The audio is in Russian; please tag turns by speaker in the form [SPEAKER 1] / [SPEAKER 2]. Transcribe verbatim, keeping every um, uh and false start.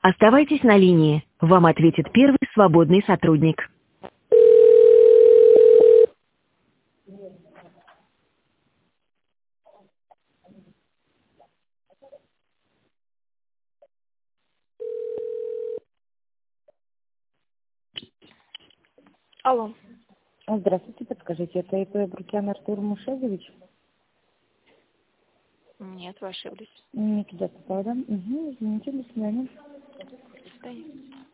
[SPEAKER 1] Оставайтесь на линии. Вам ответит первый свободный сотрудник.
[SPEAKER 2] Алло.
[SPEAKER 3] Здравствуйте, подскажите, это ИП Брукян Артур Мушевич?
[SPEAKER 2] Нет, вы ошиблись.
[SPEAKER 3] Не туда попала, да? Угу, извините, до свидания.
[SPEAKER 2] До свидания.